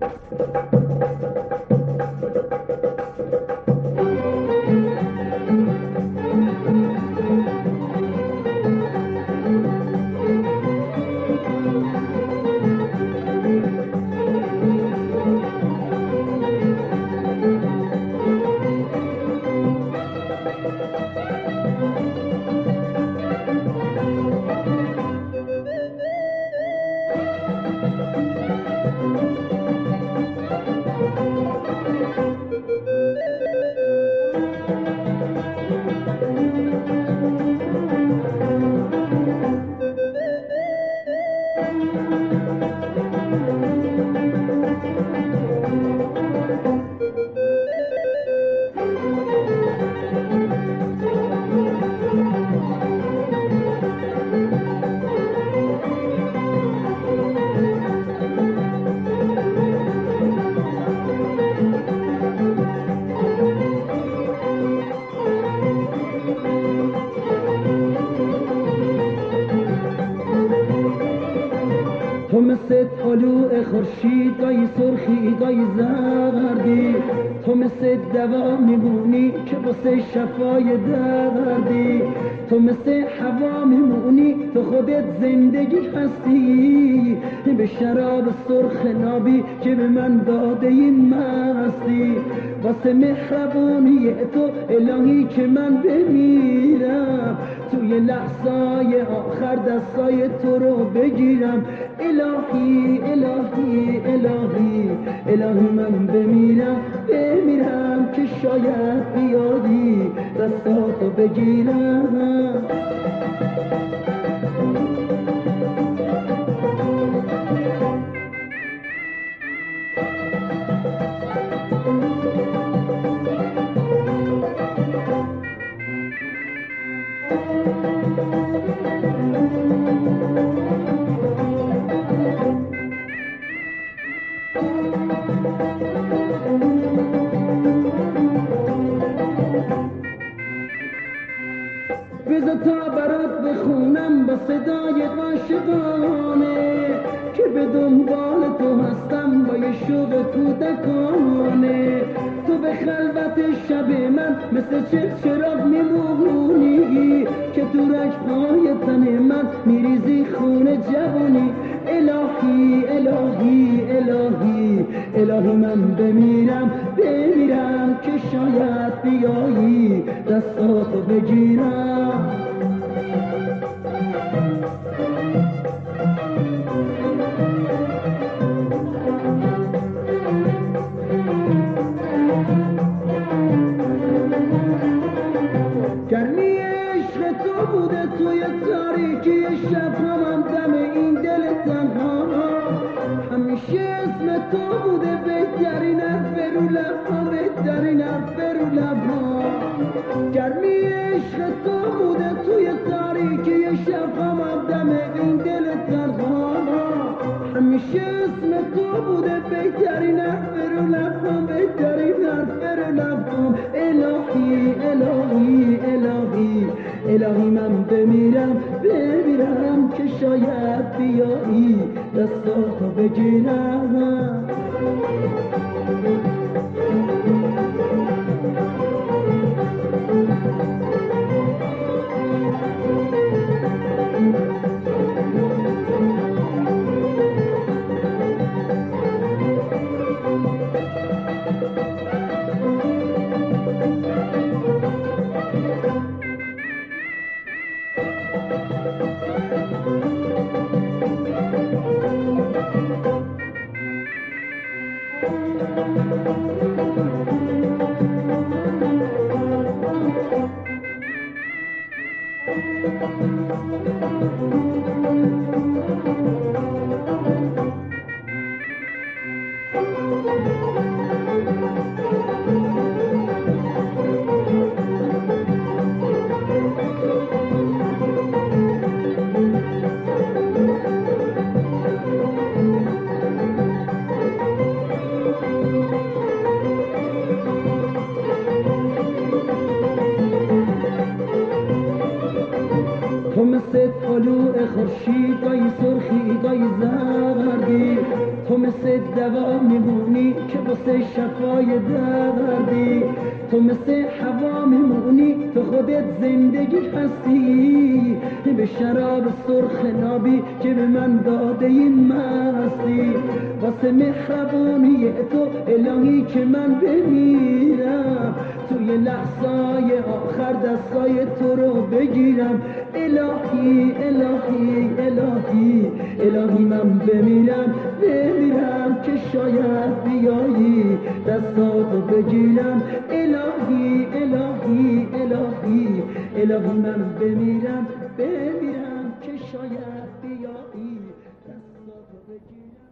تو مثل طلوع خورشید گاهی سرخی گاهی زردی، تو مثل دوا میمونی که واسه شفای دردی، تو مثل هوا میمونی تو خودت زندگی هستی، به شراب سرخ نابی که به من داده این مستی، واسه مهربونی تو الهی که من بمیرم، توی لحظای آخر دستای تو رو بگیرم، الهی الهی الهی الهی من بمیرم که شاید بیادی دستاتو بگیرم. بذار تا برات بخونم با صدای عاشقانه که به دنبال تو هستم با یه شوق کودکانه، تو به خلوت شب من مثل چراغ میمونی که تو رگ‌های تن من میریزی خون جوانی، الهی الهی الهی الهی من بمیرم که شاید بیایی دستاتو بگیرم. گرمی عشق تو بوده توی تاریکی شب هم دم این دل تنها، همیشه اسم تو بوده بهترین حرف رو لبها، بهترین حرف رو لبها. گرمی عشق تو بوده توی تاریکی شب هم دم این دل تنها، همیشه اسم تو بوده بهترین حرف رو لبها، بهترین حرف رو لبها. الهی الهی الهی الهی من بمیرم که شاید بیایی دستاتو بگیرم. تو مثل طلوع خورشید گاهی سرخی گاهی زردی، تو مثل دوا میمونی که واسه شفای دردی، تو مثل هوا میمونی تو خودت زندگی هستی، به شراب سرخ نابی که به من داده این مستی، واسه مهربانی تو الهی که من بمیرم، توی لحظای آخر دستای تو رو بگیرم، الهی الهی الهی الهی من بمیرم که شاید بیایی دستاتو بگیرم، الهی الهی الهی الهی من بمیرم که شاید بیایی دستاتو بگیرم.